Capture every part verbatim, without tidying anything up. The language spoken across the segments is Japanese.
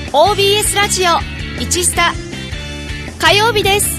オービーエス ラジオいちスタ火曜日です。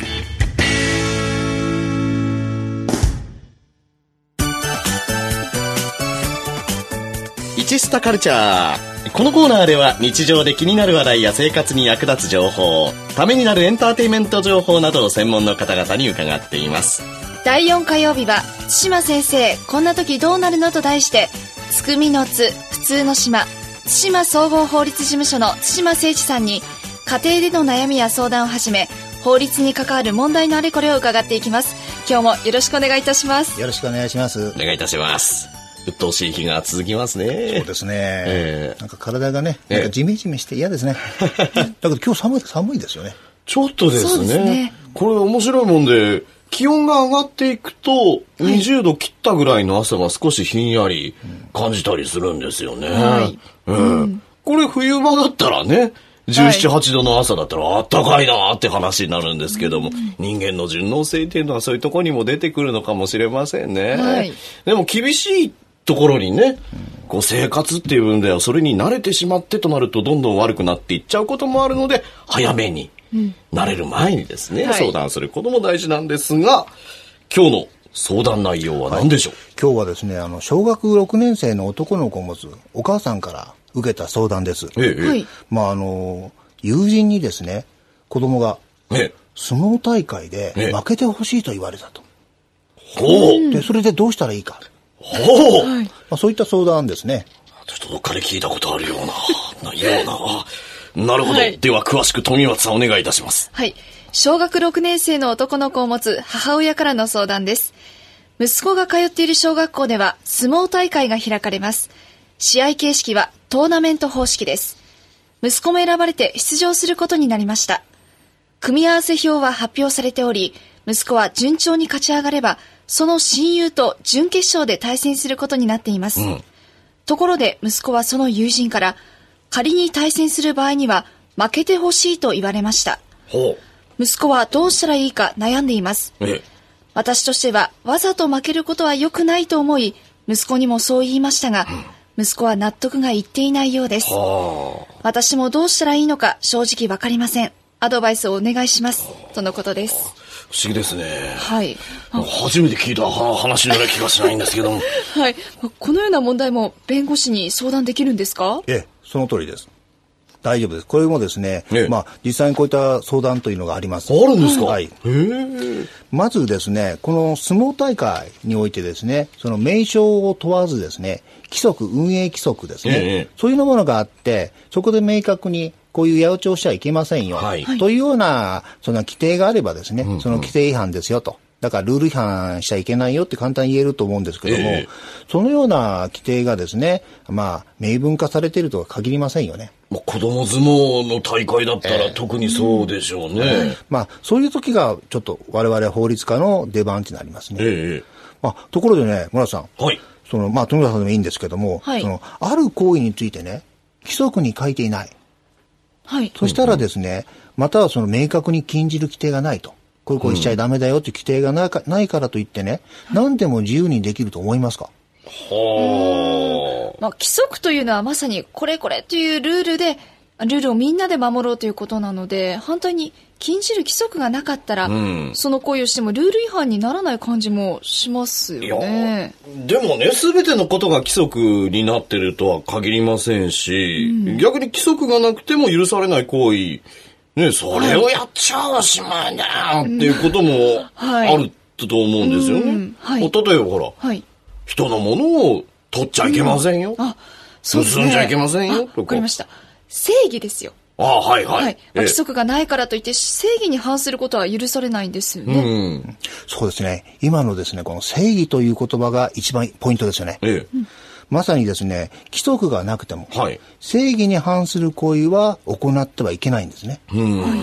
いちスタカルチャー。このコーナーでは日常で気になる話題や生活に役立つ情報、ためになるエンターテインメント情報などを専門の方々に伺っています。 だいよん火曜日は対馬先生こんな時どうなるのと題して、つくみのつ普通の島対馬総合法律事務所の対馬誠一さんに家庭での悩みや相談をはじめ法律に関わる問題のあれこれを伺っていきます。今日もよろしくお願いいたします。 よろしくお願いします。 お願いいたします。鬱陶しい日が続きますね。 そうですね、 えー、 なんか体がねなんかジメジメして嫌ですね、えー、だけど今日寒い寒いですよね。 ちょっとですね。 そうですね。 これ面白いもんで、気温が上がっていくとにじゅうど切ったぐらいの朝が少しひんやり感じたりするんですよね、はいうんうん、これ冬場だったらねじゅうなな、はちどの朝だったらあったかいなって話になるんですけども、うん、人間の順応性っていうのはそういうところにも出てくるのかもしれませんね、はい、でも厳しいところにね、こう生活っていう分ではそれに慣れてしまってとなるとどんどん悪くなっていっちゃうこともあるので、早めに慣れる前にですね、うん、相談することも大事なんですが、今日の相談内容は何でしょう。 はい、今日はですね、あの小学ろくねん生の男の子を持つお母さんから受けた相談です。 ええ、はい、 まああの友人にですね、子供が相撲大会で負けてほしいと言われたと。 ほう。 でそれでどうしたらいいか。 ほう、はい、 まあ、そういった相談ですね。 ちょっとどっかで聞いたことあるような、ないような。なるほど、はい。では詳しく富松さんお願いいたします。 はい。小学ろくねん生の男の子を持つ母親からの相談です。息子が通っている小学校では相撲大会が開かれます。試合形式はトーナメント方式です。息子も選ばれて出場することになりました。組み合わせ表は発表されており、息子は順調に勝ち上がればその親友と準決勝で対戦することになっています、うん、ところで息子はその友人から仮に対戦する場合には負けてほしいと言われました。 ほう。息子はどうしたらいいか悩んでいます。 ええ、 私としてはわざと負けることは良くないと思い息子にもそう言いましたが、うん、息子は納得がいっていないようです。 はあ、 私もどうしたらいいのか正直わかりません。アドバイスをお願いしますとのことです。 不思議ですね。 はい。 初めて聞いた話のような気がしないんですけども。 はい。このような問題も弁護士に相談できるんですか？ ええ、その通りです。大丈夫です。これもですね、ええ、まあ実際にこういった相談というのがあります。 あるんですか？ はい。 へえ。 まずですね、この相撲大会においてですね、その名称を問わずですね、規則、運営規則ですね、ええ、そういうものがあって、そこで明確にこういう八百長しちゃいけませんよ、はい、というようなその規定があればですね、うんうん、その規定違反ですよと。だからルール違反しちゃいけないよって簡単に言えると思うんですけども、えー、そのような規定がですね、まあ明文化されているとは限りませんよね。 まあ、子供相撲の大会だったら特にそうでしょうね。えー、 まあそういう時がちょっと我々法律家の出番になりますね。 えー、 まあ、ところでね、村田さん、 はい、 そのまあ富田さんでもいいんですけども、はい、そのある行為についてね、規則に書いていない。 はい、 そしたらですね、またはその明確に禁じる規定がないと。これこれしちゃいダメだよって規定がなか、ないからといってね、何でも自由にできると思いますか？ はあ。まあ、規則というのはまさにこれこれというルールで、ルールをみんなで守ろうということなので、反対に禁じる規則がなかったら、うん、その行為をしてもルール違反にならない感じもしますよね。 でもね、すべてのことが規則になってるとは限りませんし、うん、逆に規則がなくても許されない行為、ね、それをやっちゃおしまいだよっていうこともあると思うんですよね。はい、例えばほら、はい、人のものを取っちゃいけませんよ。うん、あ、そうですね。盗んじゃいけませんよ。 わかりました。正義ですよ。 ああ、はいはい。はい、 まあ、規則がないからといって正義に反することは許されないんですよね。 うん、そうですね。今のですね、この正義という言葉が一番ポイントですよね。 ええ、 まさにですね、規則がなくても、 はい、 正義に反する行為は行ってはいけないんですね。 うん、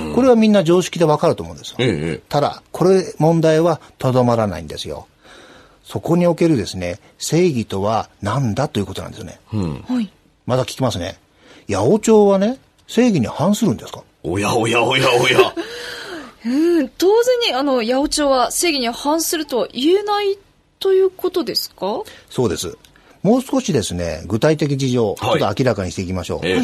これはみんな常識でわかると思うんですよ。 ええ、 ただ、これ問題はとどまらないんですよ。そこにおけるですね、正義とは何だということなんですよね。 うん、 はい、 まだ聞きますね。八百長はね、正義に反するんですか？ おやおやおやおや。 うん、当然にあの八百長は正義に反するとは言えないということですか？ そうです。もう少しですね、具体的事情、ちょっと明らかにしていきましょう。 はい、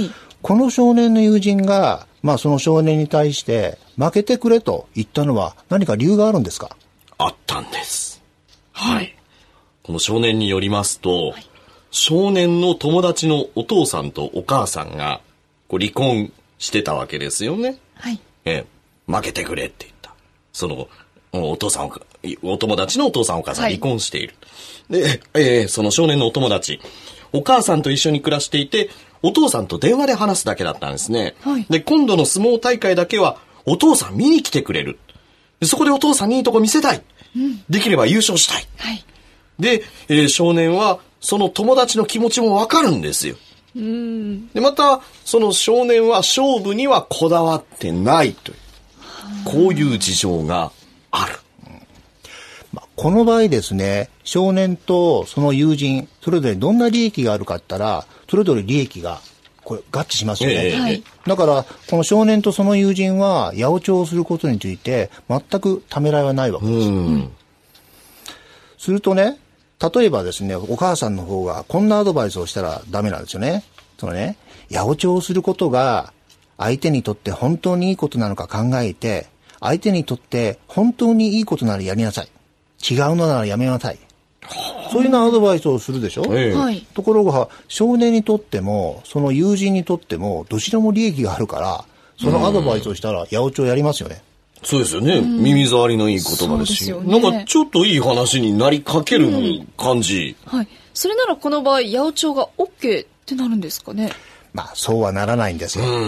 この少年の友人が、まあその少年に対して負けてくれと言ったのは何か理由があるんですか？ あったんです。はい。この少年によりますと、はい、少年の友達のお父さんとお母さんがこう離婚してたわけですよね。 はい。 えー、負けてくれって言った。その、お父さん、お友達のお父さんお母さん離婚している。はい、で、えー、その少年のお友達、お母さんと一緒に暮らしていて、お父さんと電話で話すだけだったんですね。はい、で、今度の相撲大会だけはお父さん見に来てくれる。でそこでお父さんにいいとこ見せたい。うん、できれば優勝したい。はい、で、えー、少年はその友達の気持ちもわかるんですよ。うん、で、また、その少年は勝負にはこだわってないという、こういう事情がある。 まあ、この場合ですね、少年とその友人、それぞれどんな利益があるかって言ったら、それぞれ利益がこれ合致しますよね。えー、だから、この少年とその友人は、八百長をすることについて、全くためらいはないわけです。うん、するとね、例えばですね、お母さんの方がこんなアドバイスをしたらダメなんですよね。そのね、八百長をすることが、相手にとって本当にいいことなのか考えて、相手にとって本当にいいことならやりなさい。違うのならやめなさい。そういうようなアドバイスをするでしょ、ええ、ところが少年にとってもその友人にとってもどちらも利益があるからそのアドバイスをしたら八百長やりますよね。 そうですよね、うん、耳障りのいい言葉ですしです、ね、なんかちょっといい話になりかける感じ、 うん、はい。それならこの場合八百長が OK ってなるんですかね。 まあそうはならないんですよ、うん、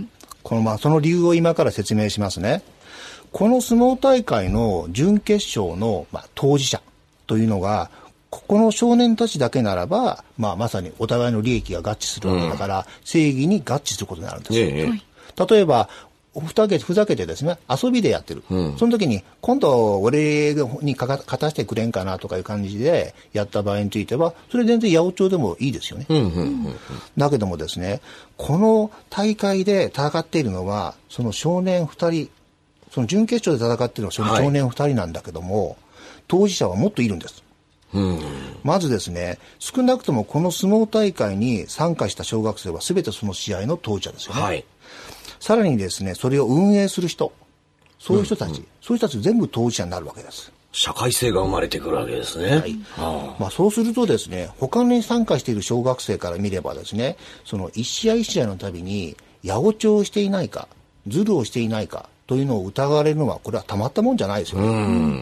このまあその理由を今から説明しますね。この相撲大会の準決勝の、まあ、当事者というのがここの少年たちだけならば、まあ、まさにお互いの利益が合致するわけだから、うん、正義に合致することになるんですよ、ええ、例えばふざけ、ふざけてですね遊びでやってる、うん、その時に今度俺にかか勝たせてくれんかなとかいう感じでやった場合についてはそれ全然八百長でもいいですよね、うんうんうんうん、だけどもですねこの大会で戦っているのはその少年ふたりその準決勝で戦っているのはその少年ふたりなんだけども、はい、当事者はもっといるんです、うん、まずですね少なくともこの相撲大会に参加した小学生は全てその試合の当事者ですよね、はい、さらにですねそれを運営する人そういう人たち、うんうん、そういう人たち全部当事者になるわけです。 社会性が生まれてくるわけですね、はい。 はあまあ、そうするとですね他に参加している小学生から見ればですねその一試合一試合のたびに八百長をしていないかズルをしていないかというのを疑われるのはこれはたまったもんじゃないですよね、うん、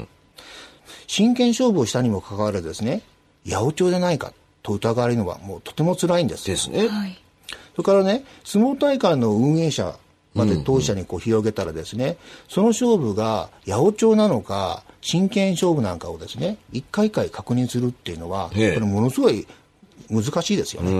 真剣勝負をしたにもかかわらずですね八百長でないかと疑われるのはもうとても辛いんですですね、はい、 それからね相撲大会の運営者まで当事者にこう広げたらですね、うんうん、その勝負が八百長なのか真剣勝負なんかをですね一回一回確認するっていうのはこれものすごい難しいですよね、うん、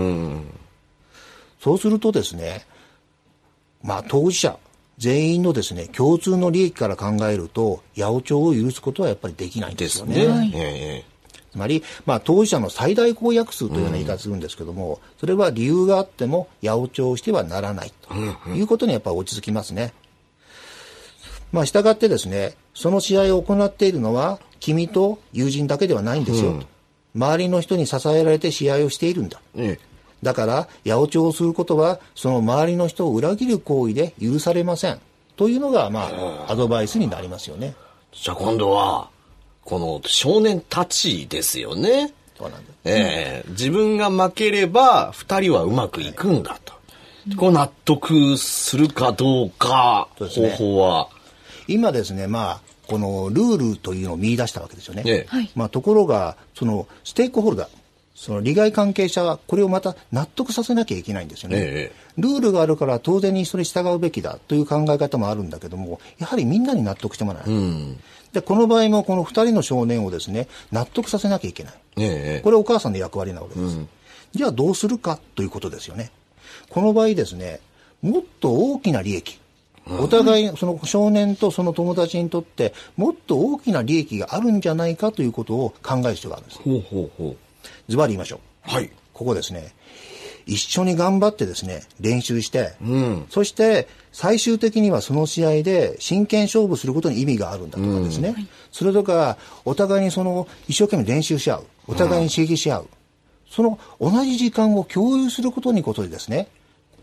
そうするとですねまあ当事者全員のですね共通の利益から考えると八百長を許すことはやっぱりできないんですよね。ですね、えー、つまり、まあ、当事者の最大公約数というような言い方するんですけども、うん、それは理由があっても八百長をしてはならないということにやっぱり落ち着きますね。まあ、従ってですねその試合を行っているのは君と友人だけではないんですよ、うん、周りの人に支えられて試合をしているんだ、ええだから八百長をすることはその周りの人を裏切る行為で許されませんというのがまあアドバイスになりますよね。 じゃあ今度はこの少年たちですよね。そうなんです、えー、自分が負ければふたりはうまくいくんだと、はい、こう納得するかどうか、うん、方法は今ですねまあこのルールというのを見出したわけですよね、ええまあ、ところがそのステークホルダーその利害関係者はこれをまた納得させなきゃいけないんですよね、ええ、ルールがあるから当然にそれに従うべきだという考え方もあるんだけどもやはりみんなに納得してもらわない、うん、でこの場合もこのふたりの少年をですね納得させなきゃいけない、ええ、これはお母さんの役割なわけです、うん、じゃあどうするかということですよね。この場合ですねもっと大きな利益お互いその少年とその友達にとってもっと大きな利益があるんじゃないかということを考える必要があるんです。 ほうほうほうズバリ言いましょう。 はい。 ここですね。一緒に頑張ってですね、練習して、うん、そして最終的にはその試合で真剣勝負することに意味があるんだとかですね。うん、それとか、お互いにその一生懸命練習し合う。お互いに刺激し合う。うん、その同じ時間を共有することにことでですね、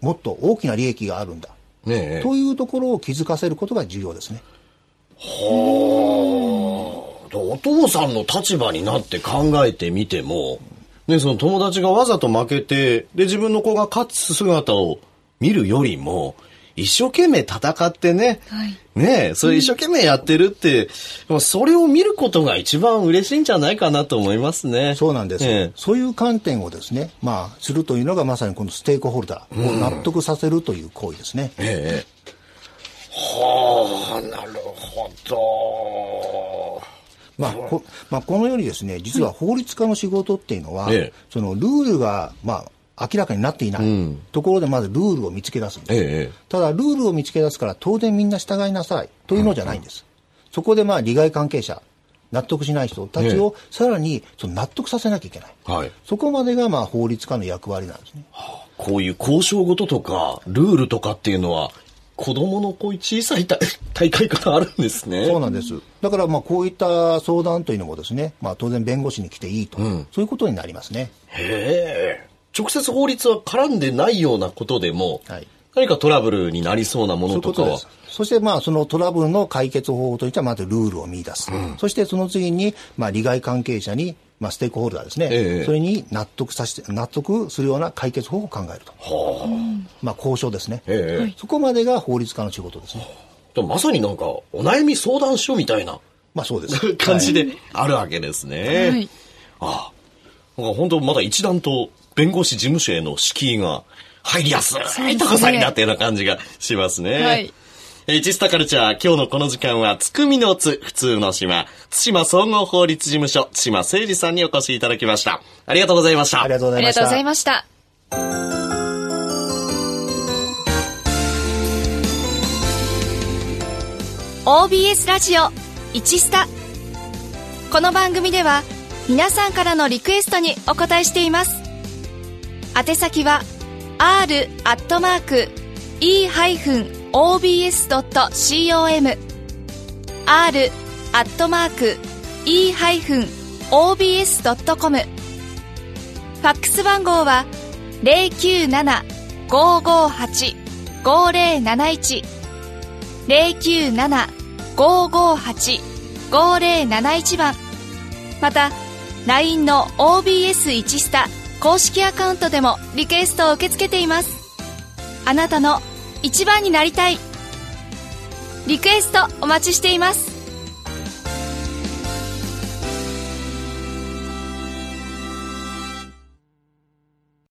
もっと大きな利益があるんだ、 ねえ、 というところを気づかせることが重要ですね。 はあ、お父さんの立場になって考えてみても、ね、その友達がわざと負けて、で、自分の子が勝つ姿を見るよりも、一生懸命戦ってね、はい、ね、それ一生懸命やってるって、うん、それを見ることが一番嬉しいんじゃないかなと思いますね。 そうなんです。ええ、そういう観点をですね、まあ、するというのがまさにこのステークホルダーを納得させるという行為ですね。 うん、ええ。はあ、なるほど。 まあこまあ、このようにですね、実は法律家の仕事っていうのは、ええ、そのルールが、まあ、明らかになっていない、うん、ところでまずルールを見つけ出すんです、ええ、ただルールを見つけ出すから当然みんな従いなさいというのじゃないんです、うん、そこでまあ利害関係者、納得しない人たちをさらにその納得させなきゃいけない、はい、そこまでがまあ法律家の役割なんですね。 はあ、こういう交渉事とかルールとかっていうのは子供のこういう小さい大会からあるんですね。 そうなんです。だからまあこういった相談というのもですね、まあ当然弁護士に来ていいと、うん、そういうことになりますね。 へえ。直接法律は絡んでないようなことでも、はい、何かトラブルになりそうなものとかは。そういうことです。 そしてまあそのトラブルの解決方法といってはまずルールを見出す。うん、そしてその次にまあ利害関係者にまあ、ステークホルダーですね、ええ、それに納得させて納得するような解決方法を考えると、はあ、まあ、交渉ですね、ええ、そこまでが法律家の仕事ですね。 でもまさになんかお悩み相談所みたいな、 まあ、そうです感じであるわけですね、はい、ああ、なんか本当まだ一段と弁護士事務所への敷居が入りやすい高さになったような感じがしますね。はい、えー、ジスタカルチャー、今日のこの時間は、つくみのつ、普通の島、対馬総合法律事務所、対馬誠二さんにお越しいただきました。ありがとうございました。 ありがとうございました。 ありがとうございました。オービーエス ラジオ、いちスタ。この番組では、皆さんからのリクエストにお答えしています。宛先は、r アットマーク e ハイフンオービーエスドットコム r アットマーク e ハイフンオービーエスドットコム。 ファックス番号は ゼロきゅうなな ごーごーはち ごーゼロなないち ゼロきゅうなな ごーごーはち ごーゼロなないち 番、また ライン の オービーエスいち スタ公式アカウントでもリクエストを受け付けています。あなたの一番になりたいリクエストお待ちしています。